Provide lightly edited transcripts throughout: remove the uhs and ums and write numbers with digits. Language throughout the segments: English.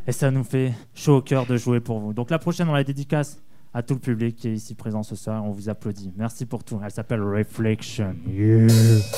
Et ça nous fait chaud au cœur de jouer pour vous. Donc la prochaine, on la dédicace à tout le public qui est ici présent ce soir. On vous applaudit. Merci pour tout. Elle s'appelle Reflection. Yeah.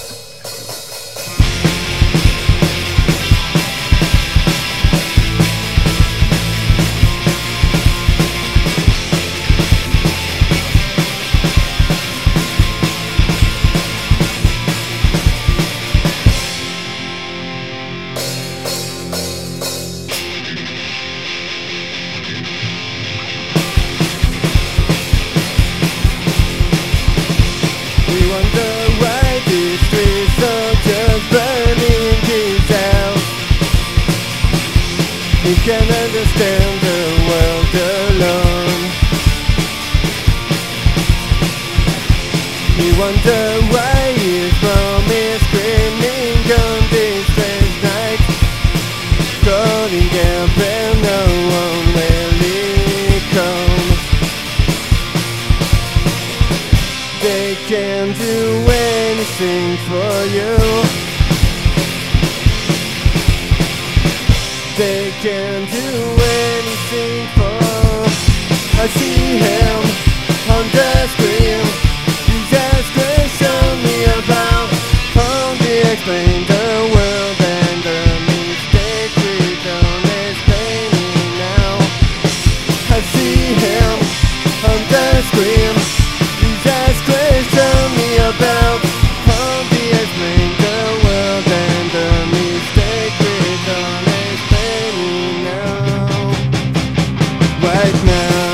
You can understand the world alone. You wonder why his mom is screaming on this strange night, calling up and no one will come. They can't do anything for you. They can't do anything for. I see him on the screen. He just questioned me about how they explain the world and the mistake we don't explain it now. I see him on the screen. He just questioned me about how they explain the world and the mistake we don't right now.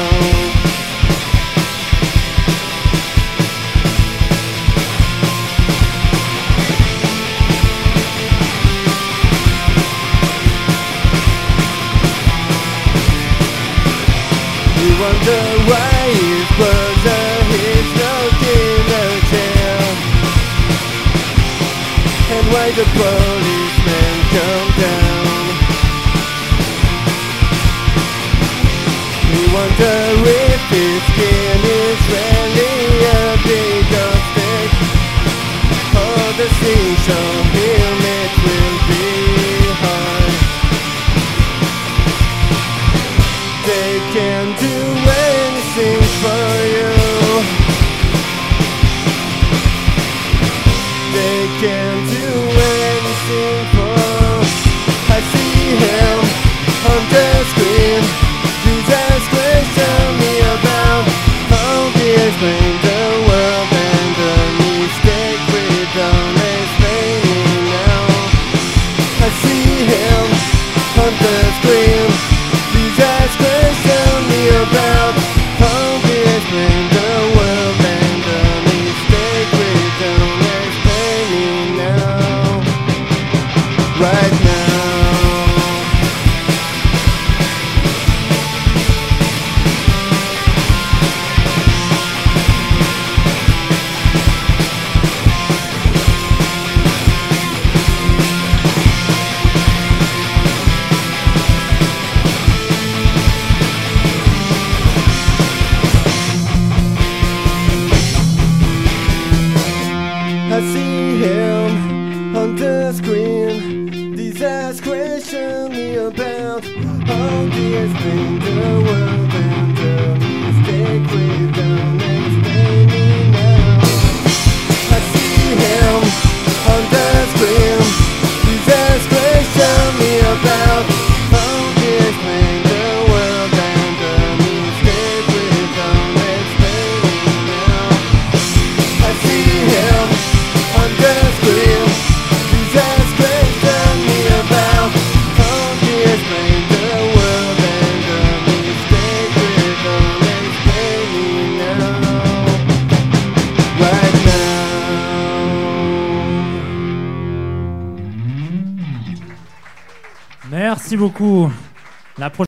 We wonder why his brother is not in a chair, and why the policemen come down. We wonder if his skin is really a big mistake, or the things on him it will be hard. They can't do anything for you. They can't do anything for. I see him on the screen. Just question me about how they explain the world and the mistake we don't explain it now. I see him on the screen. He just question me about how they explain the world and the mistake we don't explain it now. Right now. I see him on the screen. These eyes question me about how they explain the world and the mistake we don't explain it now. I see him on the screen. These eyes question me about how they explain the world and the mistake we don't explain it now. I see him on the screen. You just question me about how they explain the world and the mistake we don't explain it now. Right now. Merci beaucoup. La prochaine